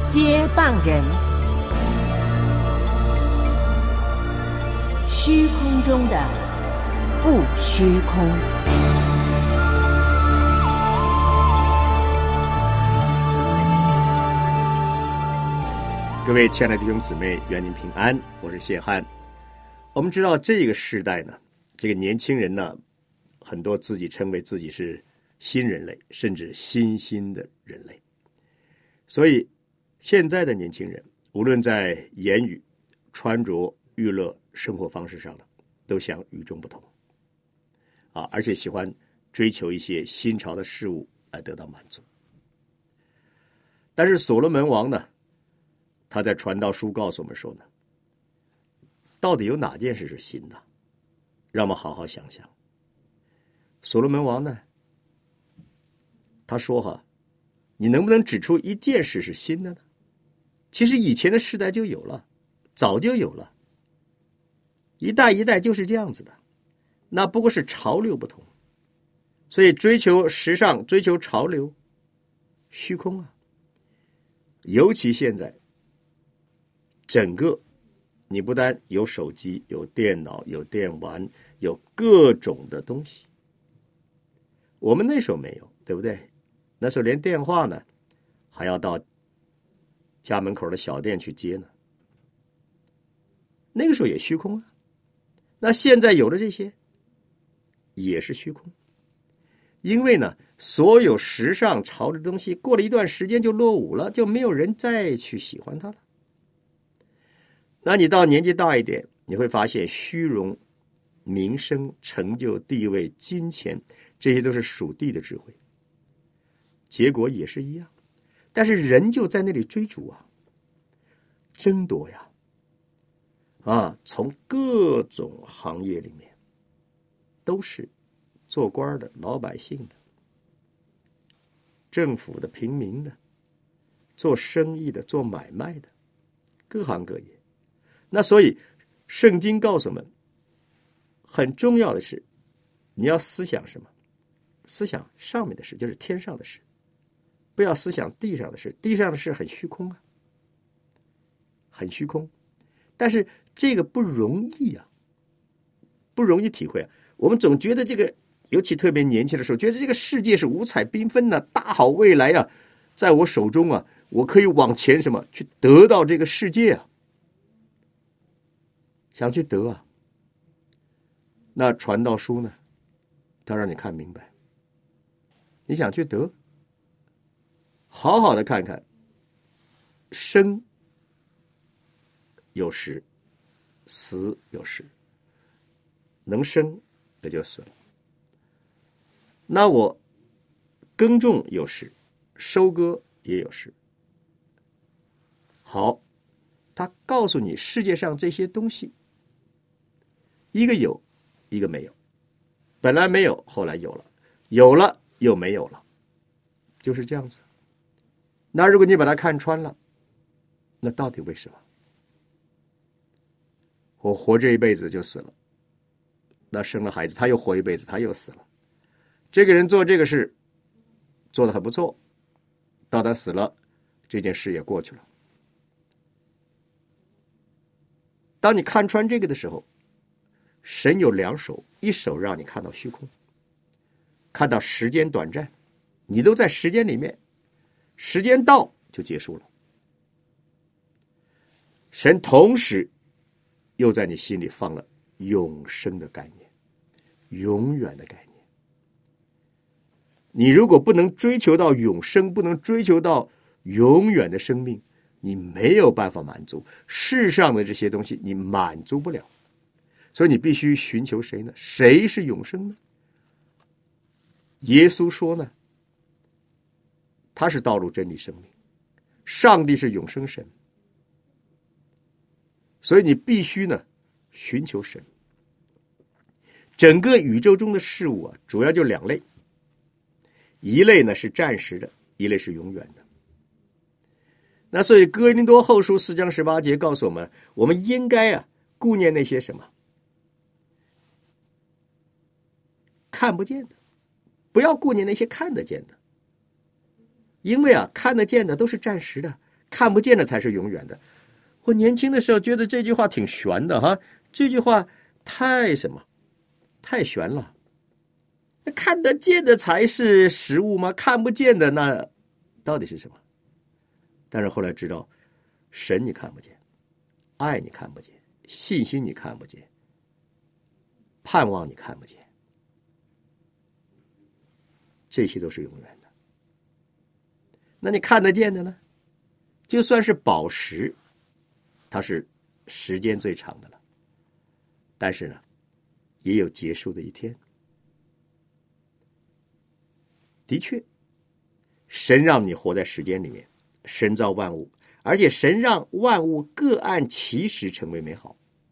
接棒人，虚空中的不虚空。 各位亲爱的弟兄姊妹，愿您平安，我是谢汉。我们知道这个时代呢，这个年轻人呢，很多自己称为自己是新人类，甚至新兴的人类。所以现在的年轻人，无论在言语、穿着、娱乐、生活方式上呢，都想与众不同而且喜欢追求一些新潮的事物来得到满足。但是所罗门王呢，他在传道书告诉我们说呢，到底有哪件事是新的？让我们好好想想。所罗门王呢，他说你能不能指出一件事是新的呢？其实以前的世代就有了，早就有了，一代一代就是这样子的，那不过是潮流不同。所以追求时尚，追求潮流，虚空啊。尤其现在整个你不但有手机，有电脑，有电玩，有各种的东西。我们那时候没有，对不对？那时候连电话呢还要到家门口的小店去接呢。那个时候也虚空啊。那现在有了这些也是虚空。因为呢，所有时尚潮的东西过了一段时间就落伍了，就没有人再去喜欢它了。那你到年纪大一点，你会发现虚荣、名声、成就、地位、金钱，这些都是属地的智慧，结果也是一样。但是人就在那里追逐争夺呀从各种行业里面，都是做官的、老百姓的、政府的、平民的、做生意的、做买卖的，各行各业。那所以圣经告诉我们，很重要的是你要思想什么？思想上面的事，就是天上的事，不要思想地上的事。地上的事很虚空很虚空。但是这个不容易不容易体会我们总觉得这个，尤其特别年轻的时候，觉得这个世界是五彩缤纷的，大好未来在我手中我可以往前去得到这个世界想去得那传道书呢，他让你看明白，你想去得，好好的看看，生有时，死有时，能生也就死了。那我耕种有时，收割也有时。好，他告诉你世界上这些东西，一个有，一个没有，本来没有，后来有了，有了又没有了，就是这样子。那如果你把它看穿了，那到底为什么？我活这一辈子就死了，那生了孩子，他又活一辈子，他又死了。这个人做这个事做得很不错，到他死了，这件事也过去了。当你看穿这个的时候，神有两手，一手让你看到虚空，看到时间短暂，你都在时间里面，时间到就结束了。神同时又在你心里放了永生的概念，永远的概念。你如果不能追求到永生，不能追求到永远的生命，你没有办法满足世上的这些东西，你满足不了。所以你必须寻求谁呢？谁是永生呢？耶稣说呢，他是道路、真理、生命，上帝是永生神。所以你必须呢寻求神。整个宇宙中的事物主要就两类，一类呢是暂时的，一类是永远的。那所以哥林多后书4章18节告诉我们，我们应该顾念那些什么看不见的，不要顾念那些看得见的。因为看得见的都是暂时的， 看不见的才是永远的。我年轻的时候觉得这句话挺玄的哈，这句话太玄了。看得见的才是实物吗？看不见的那到底是什么？但是后来知道，神你看不见，爱你看不见，信心你看不见，盼望你看不见，这些都是永远的。那你看得见的呢？就算是宝石，它是时间最长的了，但是呢，也有结束的一天。的确，神让你活在时间里面，神造万物，而且神让万物各按其时成为美好。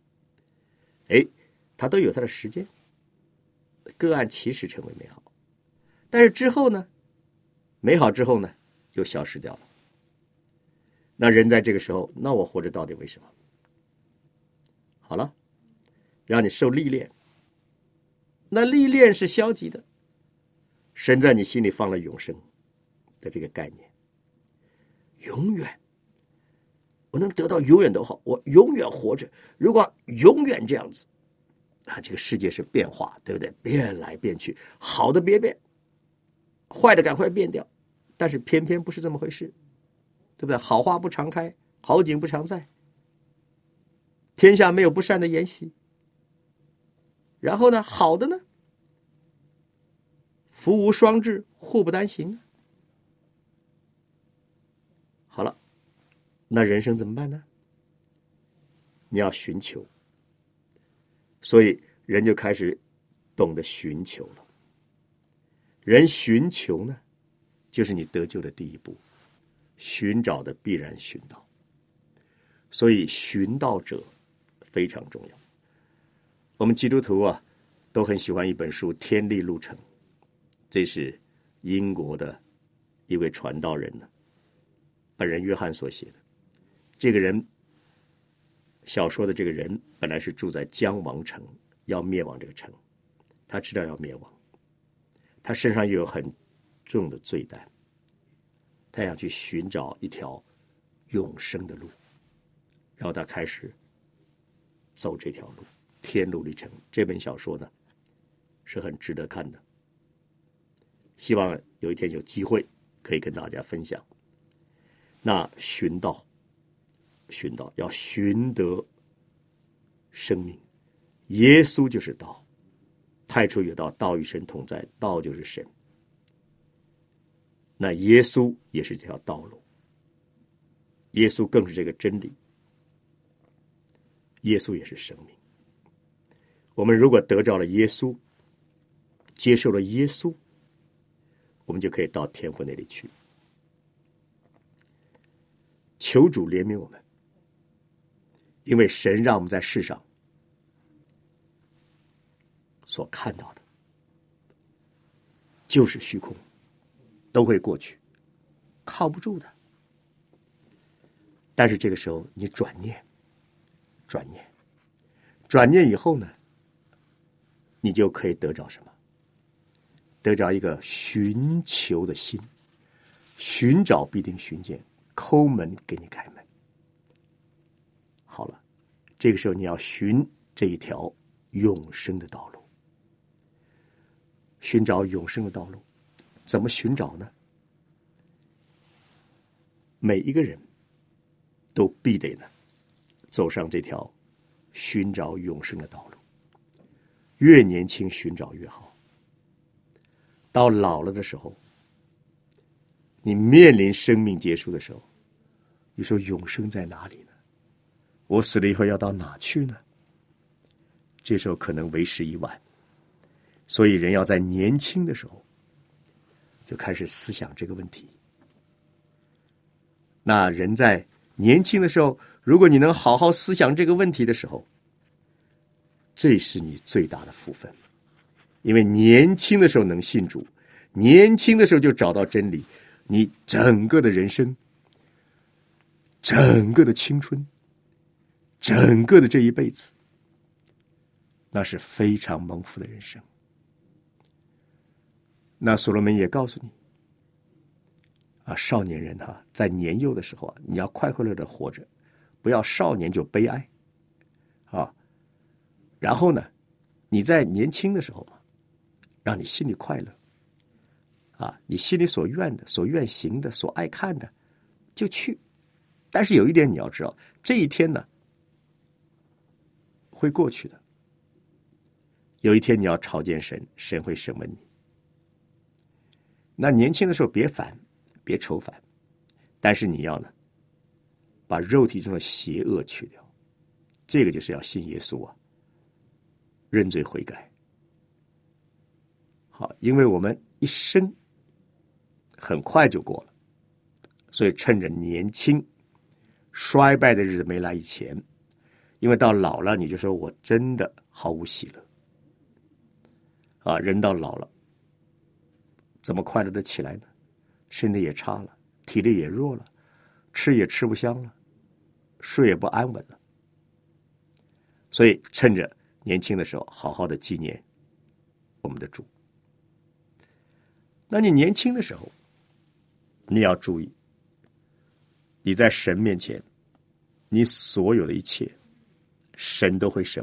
它都有它的时间，各按其时成为美好。但是之后呢，美好之后呢，又消失掉了。那人在这个时候，那我活着到底为什么？好了，让你受历练，那历练是消极的。神在你心里放了永生的这个概念，永远，我能得到永远都好，我永远活着。如果永远这样子这个世界是变化，对不对？变来变去，好的别变，坏的赶快变掉。但是偏偏不是这么回事，对不对？好花不常开，好景不常在，天下没有不散的筵席。然后呢，好的呢，福无双至，祸不单行。好了，那人生怎么办呢？你要寻求，所以人就开始懂得寻求了。人寻求呢，就是你得救的第一步，寻找的必然寻到。所以寻道者非常重要。我们基督徒都很喜欢一本书《天力路程》，这是英国的一位传道人本人约翰所写的。这个人，小说的这个人本来是住在姜王城，要灭亡这个城，他知道要灭亡，他身上又有很重的罪担，他想去寻找一条永生的路，然后他开始走这条路，天路历程。这本小说呢，是很值得看的，希望有一天有机会可以跟大家分享。那寻道要寻得生命，耶稣就是道，太初有道，道与神同在，道就是神。那耶稣也是这条道路，耶稣更是这个真理，耶稣也是生命。我们如果得着了耶稣，接受了耶稣，我们就可以到天父那里去。求主怜悯我们，因为神让我们在世上所看到的就是虚空，都会过去，靠不住的。但是这个时候你转念以后呢，你就可以得着什么？得着一个寻求的心，寻找必定寻见，叩门给你开门。好了，这个时候你要寻这一条永生的道路，寻找永生的道路，怎么寻找呢？每一个人都必得呢走上这条寻找永生的道路，越年轻寻找越好。到老了的时候，你面临生命结束的时候，你说永生在哪里呢？我死了以后要到哪去呢？这时候可能为时已晚。所以人要在年轻的时候就开始思想这个问题。那人在年轻的时候，如果你能好好思想这个问题的时候，这是你最大的福分。因为年轻的时候能信主，年轻的时候就找到真理，你整个的人生，整个的青春，整个的这一辈子，那是非常蒙福的人生。那所罗门也告诉你， 少年人在年幼的时候你要快快乐乐的活着，不要少年就悲哀然后呢，你在年轻的时候让你心里快乐你心里所愿的、所愿行的、所爱看的就去。但是有一点你要知道，这一天呢会过去的。有一天你要朝见神，神会审问你。那年轻的时候别烦，别愁烦，但是你要呢把肉体中的邪恶去掉。这个就是要信耶稣认罪悔改。好，因为我们一生很快就过了，所以趁着年轻，衰败的日子没来以前，因为到老了你就说我真的毫无喜乐人到老了怎么快乐的起来呢？身体也差了，体力也弱了，吃也吃不香了，睡也不安稳了。所以趁着年轻的时候好好的纪念我们的主。那你年轻的时候你要注意，你在神面前你所有的一切神都会审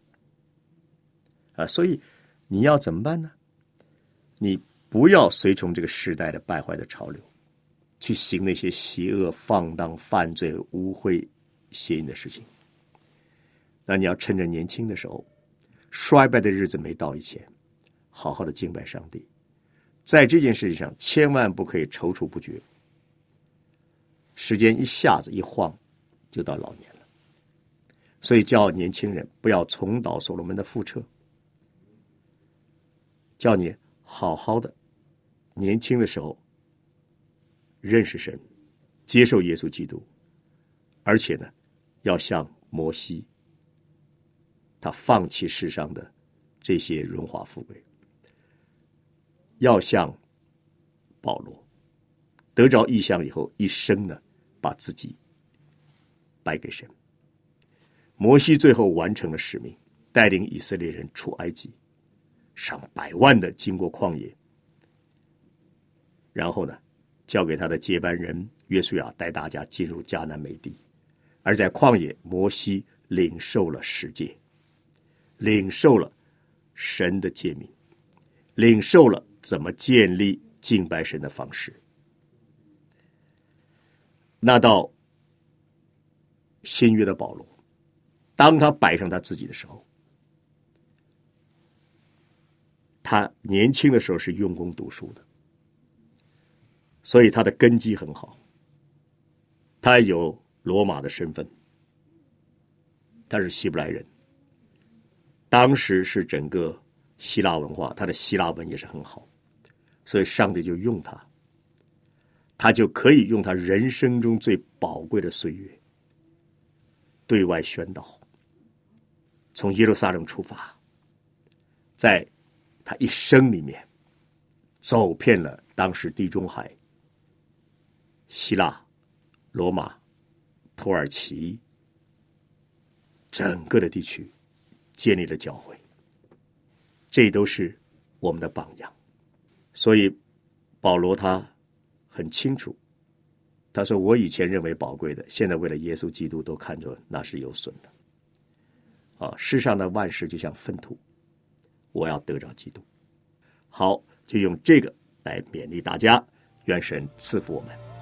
问所以你要怎么办呢？你不要随从这个时代的败坏的潮流，去行那些邪恶、放荡、犯罪、污秽、邪淫的事情。那你要趁着年轻的时候，衰败的日子没到以前，好好的敬拜上帝。在这件事情上千万不可以踌躇不决，时间一下子一晃就到老年了。所以叫年轻人不要重蹈所罗门的覆辙，叫你好好的年轻的时候认识神，接受耶稣基督，而且呢要像摩西，他放弃世上的这些荣华富贵，要像保罗得着异象以后一生呢把自己摆给神。摩西最后完成了使命，带领以色列人出埃及，上百万的经过旷野，然后呢交给他的接班人约书亚带大家进入迦南美地。而在旷野，摩西领受了十诫，领受了神的诫命，领受了怎么建立敬拜神的方式。那到新约的保罗，当他摆上他自己的时候，他年轻的时候是用功读书的，所以他的根基很好，他有罗马的身份，他是希伯来人，当时是整个希腊文化，他的希腊文也是很好，所以上帝就用他，他就可以用他人生中最宝贵的岁月对外宣导。从耶路撒冷出发，在他一生里面走遍了当时地中海、希腊、罗马、土耳其整个的地区，建立了教会，这都是我们的榜样。所以保罗他很清楚，他说我以前认为宝贵的，现在为了耶稣基督都看作那是有损的世上的万事就像粪土，我要得着基督。好，就用这个来勉励大家，愿神赐福我们。